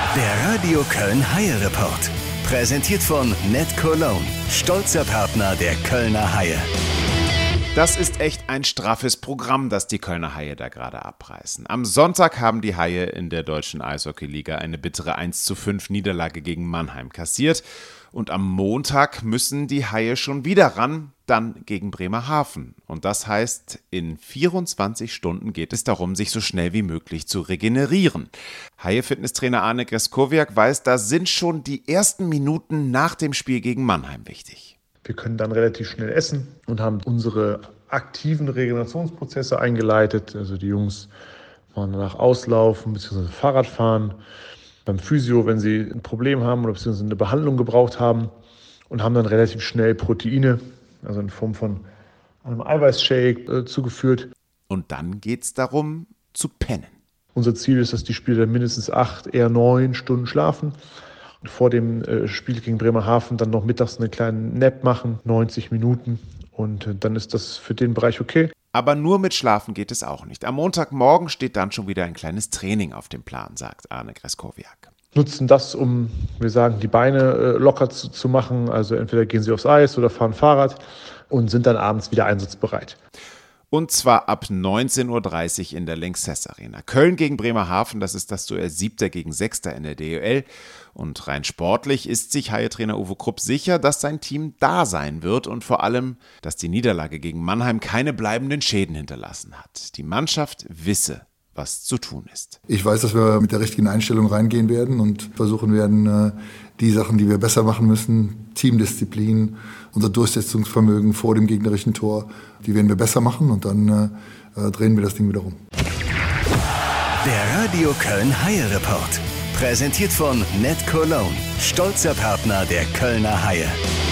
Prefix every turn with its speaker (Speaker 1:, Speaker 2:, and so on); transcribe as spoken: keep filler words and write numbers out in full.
Speaker 1: Der Radio Köln Haie Report. Präsentiert von NetCologne, stolzer Partner der Kölner Haie.
Speaker 2: Das ist echt ein straffes Programm, das die Kölner Haie da gerade abreißen. Am Sonntag haben die Haie in der deutschen Eishockeyliga eine bittere eins zu fünf Niederlage gegen Mannheim kassiert. Und am Montag müssen die Haie schon wieder ran, dann gegen Bremerhaven. Und das heißt, in vierundzwanzig Stunden geht es darum, sich so schnell wie möglich zu regenerieren. Haie-Fitnesstrainer Arne Greskowiak weiß, da sind schon die ersten Minuten nach dem Spiel gegen Mannheim wichtig.
Speaker 3: Wir können dann relativ schnell essen und haben unsere aktiven Regenerationsprozesse eingeleitet. Also die Jungs machen danach Auslaufen bzw. Fahrradfahren, beim Physio, wenn sie ein Problem haben oder beziehungsweise eine Behandlung gebraucht haben, und haben dann relativ schnell Proteine, also in Form von einem Eiweißshake, äh, zugeführt.
Speaker 2: Und dann geht es darum, zu pennen.
Speaker 3: Unser Ziel ist, dass die Spieler mindestens acht, eher neun Stunden schlafen. Und vor dem äh, Spiel gegen Bremerhaven dann noch mittags einen kleinen Nap machen, neunzig Minuten. Und äh, dann ist das für den Bereich okay.
Speaker 2: Aber nur mit Schlafen geht es auch nicht. Am Montagmorgen steht dann schon wieder ein kleines Training auf dem Plan, sagt Arne Greskowiak.
Speaker 3: Nutzen das, um, wir sagen, die Beine äh, locker zu, zu machen. Also entweder gehen sie aufs Eis oder fahren Fahrrad und sind dann abends wieder einsatzbereit.
Speaker 2: Und zwar ab neunzehn Uhr dreißig in der Lanxess Arena. Köln gegen Bremerhaven, das ist das Duell Siebter gegen Sechster in der D E L. Und rein sportlich ist sich Haie-Trainer Uwe Krupp sicher, dass sein Team da sein wird und vor allem, dass die Niederlage gegen Mannheim keine bleibenden Schäden hinterlassen hat. Die Mannschaft wisse, was zu tun ist.
Speaker 4: Ich weiß, dass wir mit der richtigen Einstellung reingehen werden und versuchen werden, die Sachen, die wir besser machen müssen, Teamdisziplin, unser Durchsetzungsvermögen vor dem gegnerischen Tor, die werden wir besser machen und dann äh, drehen wir das Ding wieder rum.
Speaker 1: Der Radio Köln Haie Report. Präsentiert von NetCologne, stolzer Partner der Kölner Haie.